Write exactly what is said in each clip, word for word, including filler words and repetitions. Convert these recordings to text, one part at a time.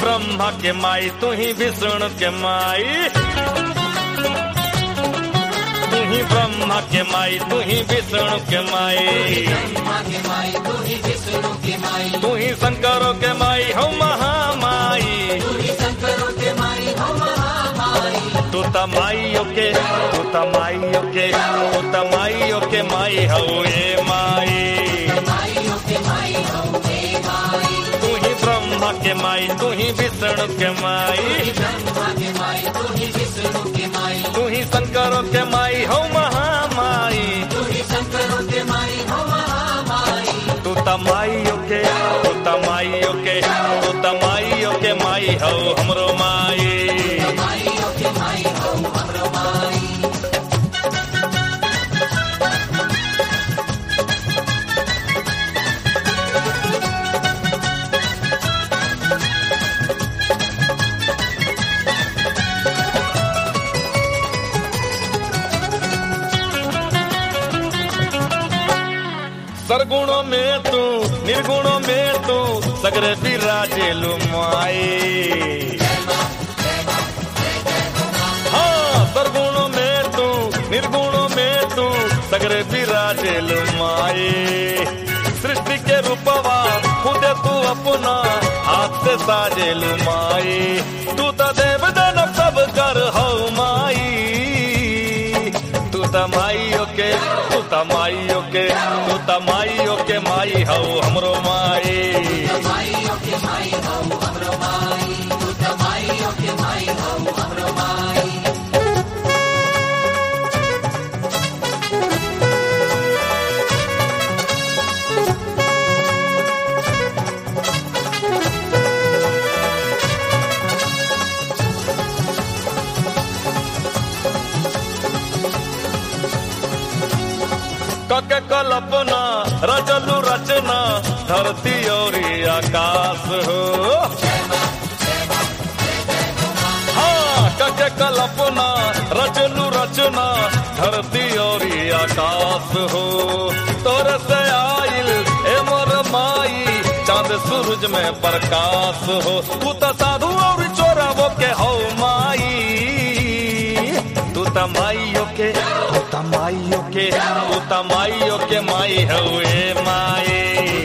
ब्रह्मा के माई तू ही विष्णु के माई, तू ही ब्रह्मा के माई तू ही विष्णु के माई, तू ही शंकरों के माई हो महामाई, तू तमाइयों के तू तमाइयों के तू तमाइयों के माई हो ए माई, तू ही ब्रह्मा के माई तू ही विष्णु के माई, तू ही शंकरों के माई हो महामाई, तू तमाइयों के तू तमाइयों के तू तमाइयों के माई हो हमरो माई। सरगुणों में तू निर्गुणों में तू सगरे विराजेलु माई, हाँ सरगुणों में तू निर्गुणों में तू सगरे विराजेलु माई, सृष्टि के रूपवा खुद तू अपना हाथ से साजेलु माई, तू तो देव दानव सब कर हो माई, तू तमाइयों के तू तमाइयों के तू तमाइयों के माई हो हमरो माई, कके कल्पना रचलु रचना धरती और आकाश हो, हाँ कके कल्पना रचलु रचना धरती और आकाश हो, तोर से आइल ए मोर माई चांद सूरज में प्रकाश हो, तू तो साधु और चोरावो के हो माई, तू तमाइयों के तू तमाइयों के तू तमाइयों के माई हो ए माई,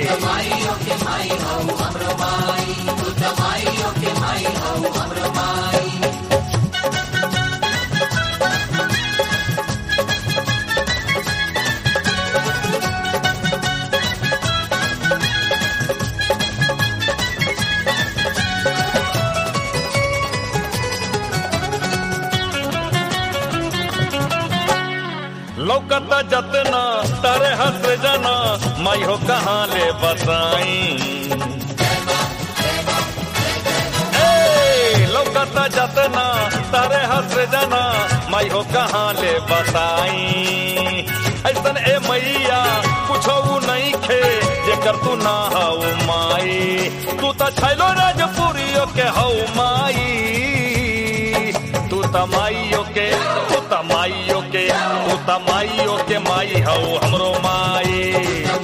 लौकत जतना तारे हंस जना माई हो कहाँ ले बताई, ए लौकत जतना तारे हंस जना माई हो कहाँ ले बताई, ऐसन ए मैया कुछो नहीं खे जेकर तू ना हो माई, तू तो छैलो राजपुरियों के हो माई, तू तमाइयों के तू तमाइयों के तू तमाइयों के माई हो हमरो माई,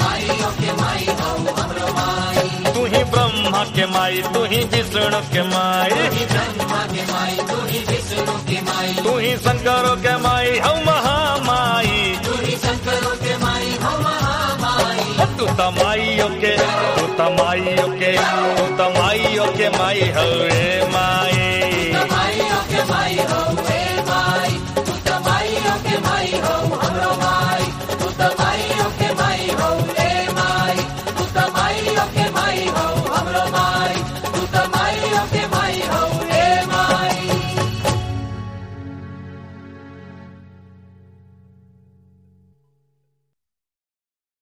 तू ही ब्रह्मा के माई तू ही विष्णु के माई, तू ही शंकरों के माई हो महामाई, तू तमाइयों के तू तमाइयों के तू तमाइयों के माई हो ए माई, Okay,